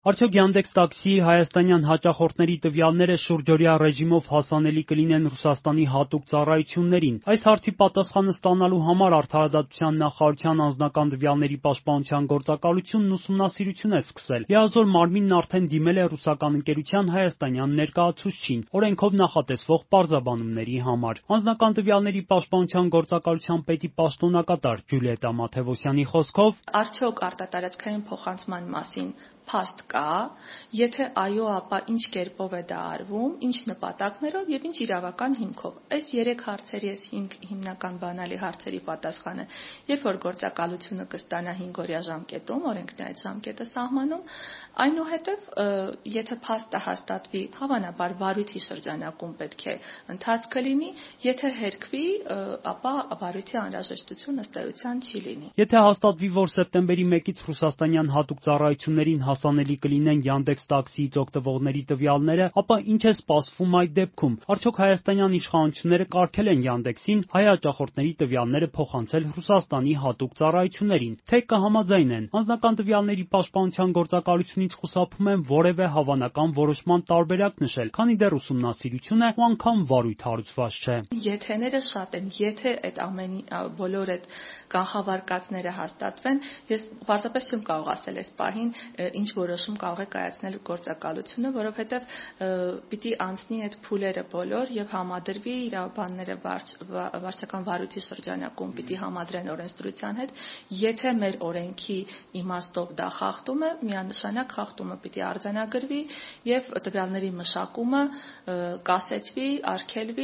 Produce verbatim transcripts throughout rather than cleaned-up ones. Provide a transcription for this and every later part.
Արդյոք Yandex Taxi-ի հայաստանյան հաճախորդների տվյալները շուրջօրյա ռեժիմով հասանելի կլինեն Ռուսաստանի հատուկ ծառայություններին։ Այս հարցի պատասխանը ստանալու համար Արդարադատության նախարարության անձնական տվյալների պաշտպանության գործակալությունն ուսումնասիրություն է սկսել։ Լիազոր մարմինն արդեն դիմել է ռուսական ընկերության հայաստանյան ներկայացուցչին, օրենքով նախատեսվող պարզաբանումների համար։ Անձնական տվյալների պաշտպանության գործակալության պետի պաշտոնակատար Ջուլիետա Մաթևոսյանի խոսքով, արդյոք արտատարածքային փոխանցման մասին փաստ կա, եթե այո, ապա ինչ կերպով է դա արվում, ինչ նպատակներով եւ ինչ իրավական հիմքով։ Այս երեք հարցերի այս հինգ հիմնական բանալի հարցերի պատասխանը, երբ որ գործակալությունը կստանա հինգօրյա ժամկետում, օրենքն է այդ ժամկետը սահմանում, այնուհետև եթե փաստը հաստատվի, հավանաբար վարույթի շրջանակում պետք է ընթացքը լինի, եթե հերքվի, ապա վարույթի անհրաժեշտություն ըստ էության չի լինի։ Եթե հաստատվի, որ սեպտեմբերի մեկից ռուսաստանյան հատուկ ծառայություններին հասանելի կլինեն Yandex Taxi-ից օգտվողների տվյալները, ապա ինչ է սպասվում այդ դեպքում։ Արդյոք հայաստանյան իշխանությունները կարգել են Yandex-ին հայ հաճախորդների տվյալները փոխանցել Ռուսաստանի հատուկ ծառայություններին, թե կհամաձայնեն։ Անձնական տվյալների պաշտպանության գործակալությունից խուսափում են որևէ հավանական որոշման տարբերակ նշել, քանի դեռ ուսումնասիրություն է ու անգամ վարույթ հարուցված չէ։ Եթեները շատ են, եթե այդ ամեն բոլոր այդ կանխավարկածները հաստատվեն, ես պարզապես չեմ կարող ասել այս պահին ինչ որոշում կարող է կայացնել գործակալությունը, որովհետև պիտի անցնի այդ փուլերը բոլոր եւ համադրվի իրավաբանները վարչական վարույթի շրջանակում պիտի համադրեն օրենսդրության հետ, եթե մեր օրենքի իմաստով դա խախտում է, միանշանակ խախտումը պիտի արձանագրվի եւ տվյալների մշակումը կասեցվի, արգելվի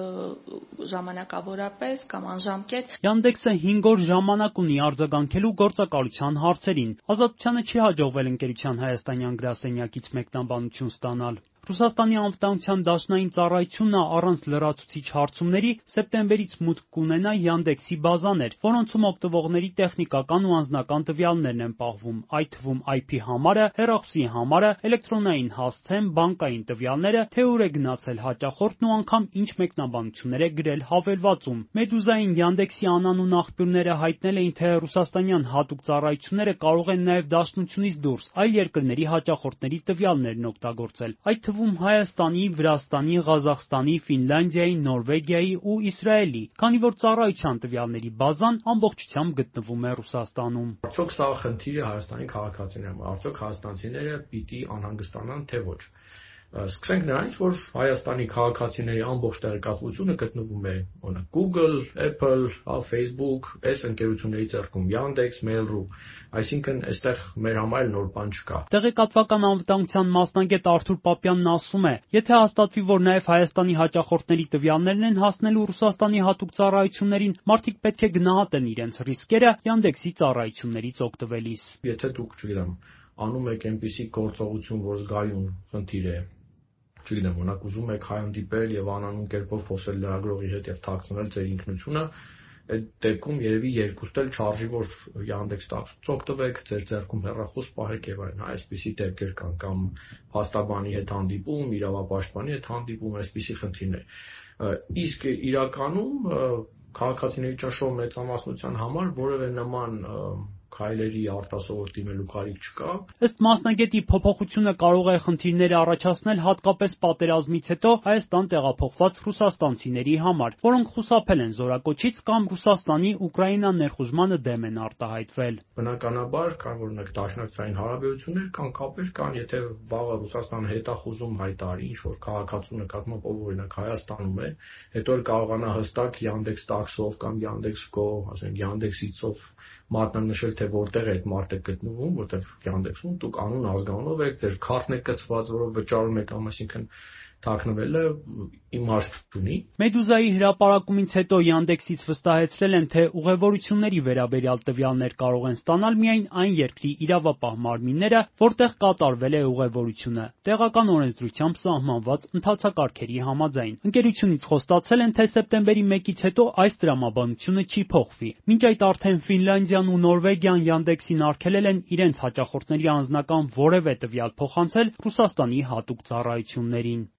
ժամանակավորապես կամ անժամկետ։ Yandex-ը հինգ օր ժամանակ ունի արձագանքելու գործակալության հարցերին։ Ազատությանը չի հաջողվել ընկերության հայաստանյան գրասենյակից մեկնաբանություն ստանալ։ Ռուսաստանի անվտանգության դաշնային ծառայությունն առանց լրացուցիչ հարցումների սեպտեմբերից մուտք կունենա Yandex-ի բազաներ, որոնցում օգտվողների տեխնիկական ու անձնական տվյալներն են պահվում, այդ թվում I P համարը, հեռախոսի համարը, էլեկտրոնային հասցեն, բանկային տվյալները, թե ուր է գնացել հաճախորդն ու անգամ ինչ մեկնաբանություններ է գրել հավելվածում։ Մեդուզային Yandex-ի անանուն աղբյուրները հայտնել էին, թե ռուսաստանյան հատուկ ծառայությունները կարող են նաև դաշնությունից դուրս այլ երկրների հաճախորդների տվյալներն օգտագործել, այդ թվում Հայաստանի, Վրաստանի, Ղազախստանի, Ֆինլանդիայի, Նորվեգիայի ու Իսրայելի, քանի որ ծառայության տվյալների բազան ամբողջությամբ գտնվում է Ռուսաստանում։ Արդյոք սա խնդիր է Հայաստանի քաղաքացիների համար, արդյոք հայաստանցիները պիտի անհանգստանան, թե ոչ։ Սկսենք նրանից, որ Հայաստանի քաղաքացիների ամբողջ տեղեկատվությունը գտնվում է օրինակ Google, Apple, Facebook, այս ընկերությունների ձեռքում Yandex, Mail.ru, այսինքն այստեղ մեր համար նոր բան չկա։ Տեղեկատվական անվտանգության մասնագետ Արթուր Պապյանն ասում է, եթե հաստատվի, որ նաև Հայաստանի հաճախորդների տվյալներն են հասնելու Ռուսաստանի հատուկ ծառայություններին, մարդիկ պետք է գնահատեն իրենց ռիսկերը Yandex-ի ծառայություններից օգտվելիս։ Եթե դուք, չգիտեմ, անում եք այնպիսի գործողություն, որ զգայուն խնդիր է, չգիտեմ, օրինակ ուզում եք հանդիպել եւ անանուն կերպով խոսել լրագրողի հետ եւ թաքցնել ձեր ինքնությունը, այդ դեպքում երևի երկուստ էլ չարժի, որ Yandex Taxi-ից օգտվեք, ձեր ձեռքում հեռախոս պահեք եւ այլն, այսպիսի դեպքեր կան, կամ փաստաբանի հետ հանդիպում, իրավապաշտպանի հետ հանդիպում, այսպիսի խնդիրներ։ Իսկ իրականում քաղաքացիների ճնշող մեծամասնության համար որևէ նման քայլերի արտասովոր դիմելու կարիք չկա։ Ըստ մասնագետի, փոփոխությունը կարող է խնդիրներ առաջացնել հատկապես պատերազմից հետո Հայաստան տեղափոխված ռուսաստանցիների համար, որոնք խուսափել են զորակոչից կամ Ռուսաստանի Ուկրաինա ներխուժմանը դեմ են արտահայտվել։ Բնականաբար կան օրինակ դաշնակցային հարաբերություններ, կան կապեր, կան, եթե վաղը Ռուսաստանը հետախուզում հայտարարի ինչ-որ քաղաքացու նկատմամբ, ով օրինակ Հայաստանում է, հետո էլ կարողանա հստակ Yandex Taxi-ով կամ Yandex.Go, ասենք Yandex-ից-ով մատնանշել, թե որտեղ է այդ մարդը գտնվում, որտեղ Yandex-ում դուք անուն ազգանով եք, ձեր քարտն է կցված, որով վճարում եք, այսինքն թաքնվելը իմաստ չունի։ Մեդուզայի հրապարակումից հետո Yandex-ից վստահեցրել են, թե ուղևորությունների վերաբերյալ տվյալներ կարող են ստանալ միայն այն երկրի իրավապահ մարմինները, որտեղ կատարվել է ուղևորությունը, տեղական օրենսդրությամբ սահմանված ընթացակարգերի համաձայն։ Ընկերությունից խոստացել են, թե սեպտեմբերի մեկից հետո այս տրամաբանությունը չի փոխվի։ Մինչ այդ արդեն Ֆինլանդիան ու Նորվեգիան Yandex-ին արգելել են իրենց հաճախորդների անձնական որևէ տվյալ փոխանցել Ռուսաստանի հատուկ ծառայություններին։